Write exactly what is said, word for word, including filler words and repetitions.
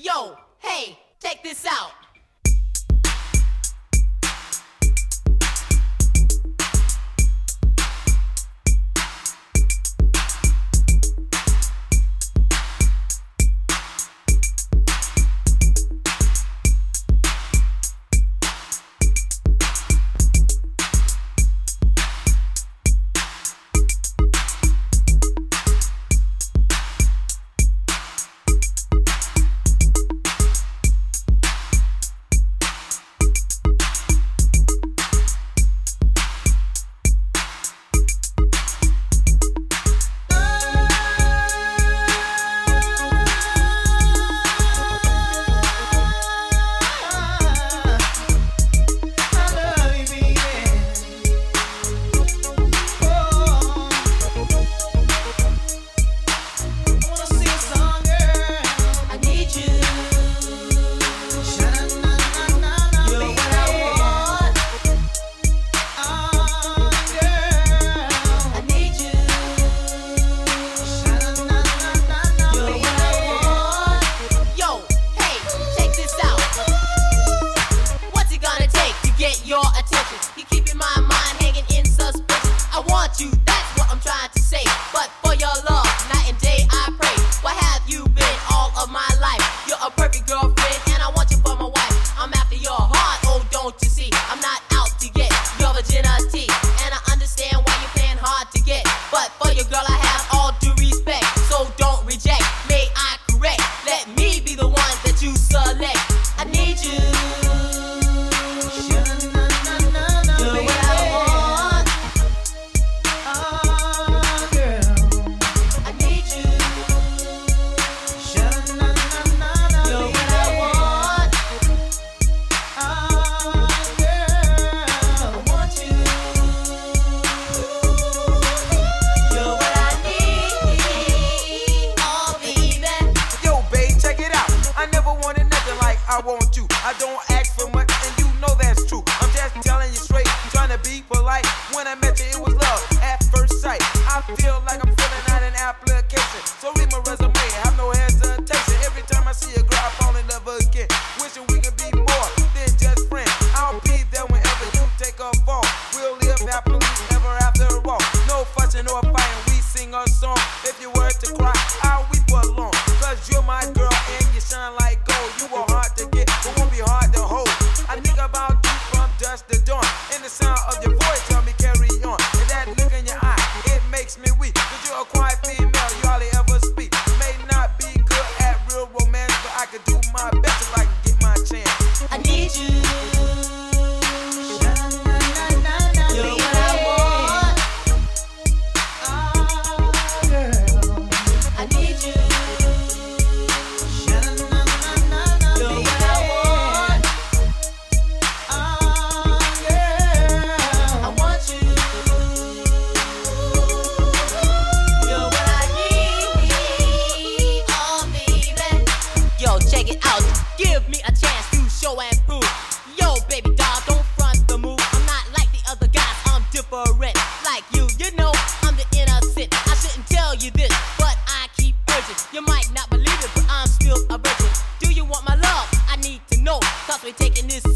Yo, hey, check this out. Your attention, you keeping my mind hanging in suspension. I want you, that's what I'm trying to say. But for your love, night and day I pray. Where have you been all of my life? You're a perfect girlfriend, and I want you for my wife. I'm after your heart, oh don't you see? I'm not out to get your virginity, and I understand why you're playing hard to get. But for your girl, I have all due respect, so don't reject. May I correct? Let me be the one that you select. I need you. I want you, I don't ask for much, and you know that's true. I'm just telling you straight, trying to be polite. When I met you, it was love at first sight. I feel like I'm filling out an application, so read my resume, have no hesitation. Every time I see a girl, I fall in love again. Wishing we could be more than just friends. I'll be there whenever you take a fall. We'll live happily ever after all. No fussing or fighting, we sing a song. If you were to cry, I'll weep along. Cause you're my girl and you shine like gold. You are hard to get, but won't be hard to hold. I think about you from dusk to dawn. And the sound of your voice tell me carry on. And that look in your eye, it makes me weak. Cause you're a quiet female, you hardly ever speak. May not be good at real romance, but I could do my best if I can get my chance. I need you. You're what I want. Oh, girl. I need you. Check it out, give me a chance to show and prove. Yo, baby doll, don't front the move. I'm not like the other guys, I'm different. Like you, you know, I'm the innocent. I shouldn't tell you this, but I keep urging. You might not believe it, but I'm still a virgin. Do you want my love? I need to know, cause we're taking this